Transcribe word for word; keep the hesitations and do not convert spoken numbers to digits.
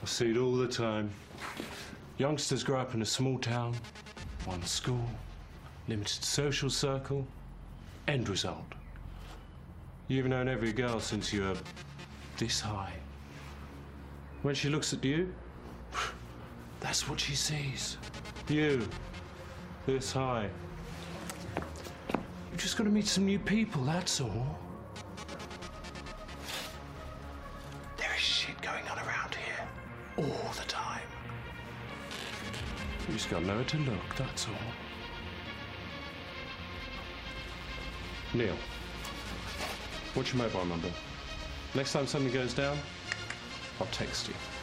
I see it all the time. Youngsters grow up in a small town, one school, limited social circle, end result. You've known every girl since you were this high. When she looks at you, that's what she sees. You, this high. You've just got to meet some new people, that's all. There is shit going on around here all the time. You just got to know where to look, that's all. Neil, what's your mobile number? Next time something goes down, I'll text you.